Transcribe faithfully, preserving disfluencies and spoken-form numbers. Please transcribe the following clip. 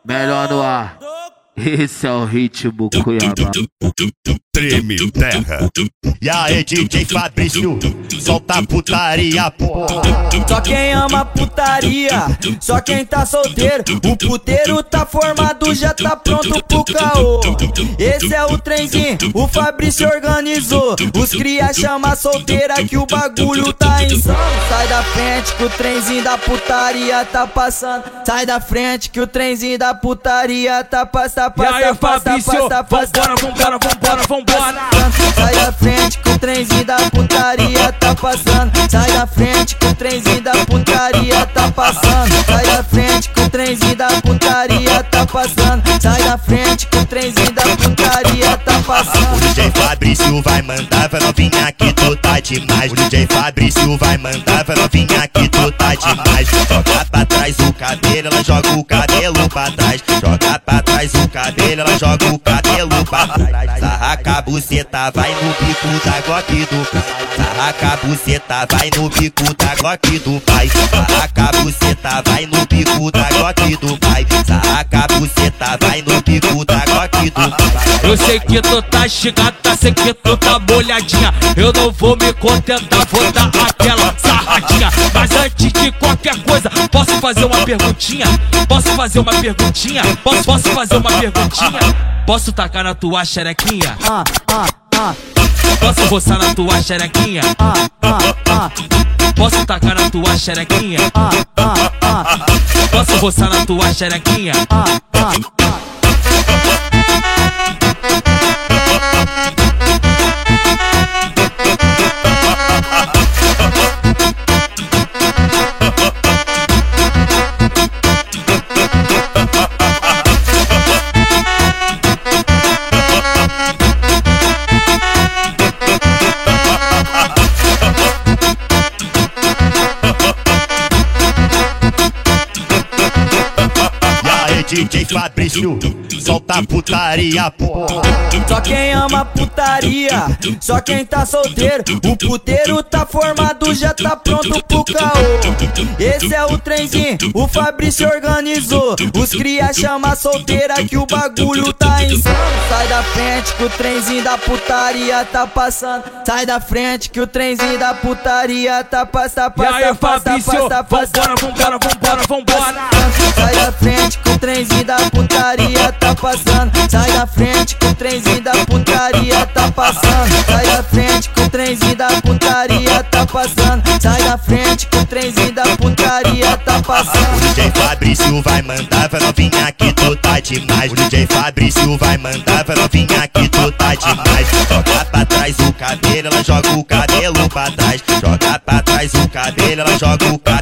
Melhor no ar. Esse é o ritmo Cuiabá. Treme terra. E aí, D J Fabrício, solta a putaria, porra. Só quem ama putaria, só quem tá solteiro. O puteiro tá formado, já tá pronto pro caô. Esse é o trenzinho, o Fabrício organizou. Os cria chama solteira que o bagulho tá insano. Sai da frente que o trenzinho da putaria tá passando. Sai da frente que o trenzinho da putaria tá passando. E aí, Fabrício, vambora, vambora, vambora, vambora. Sai da frente que o trenzinho da putaria tá passando. Sai da frente que o trenzinho da putaria tá passando. Sai da frente que o trenzinho da putaria tá passando. Sai da frente que o trenzinho da putaria tá passando. O D J Fabrício vai mandar pra novinha que tu tá demais. O D J Fabrício vai mandar pra novinha que tu tá demais. Joga pra trás o cabelo, ela joga o cabelo pra trás. Joga pra trás o cabelo, ela joga o cabelo pra trás. Sarraca a buceta, vai no bico da Glock do pai. Sarraca a buceta, vai no bico da Glock do pai. Sarraca a buceta, vai no bico da Glock do pai. Sarraca a buceta, vai no bico da Glock do pai. Eu sei que tu tá chegada, sei que tu tá molhadinha. Eu não vou me contentar, vou dar aquela sarradinha. Mas antes de qualquer coisa, posso fazer uma perguntinha? Posso fazer uma perguntinha? Posso, posso fazer uma perguntinha? Posso tacar na tua xerequinha? Ah, ah, ah. Posso roçar na tua xerequinha? Ah, ah, ah. Posso tacar na tua xerequinha? Ah, ah, ah. Posso roçar na tua xerequinha? Ah, ah, ah. D J Fabrício, solta a putaria, porra. Só quem ama putaria, só quem tá solteiro. O puteiro tá formado, já tá pronto pro caô. Esse é o trenzinho, o Fabrício organizou. Os cria chama solteira que o bagulho tá insano. Sai da frente que o trenzinho da putaria tá passando. Sai da frente que o trenzinho da putaria tá passando. E aí, Fabrício, vambora, vambora, vambora, vambora. Sai da frente que o trenzinho da putaria tá passando. Sai da frente que o trenzinho da putaria tá passando. Sai da frente que o trenzinho da putaria tá passando. Sai da frente que o trenzinho da putaria tá passando. O D J Fabrício vai mandar pra novinha que tu tá demais. O D J Fabrício vai mandar pra novinha que tu tá demais. Joga pra trás o cabelo, ela joga o cabelo pra trás. Joga pra trás o cabelo, ela joga o cabelo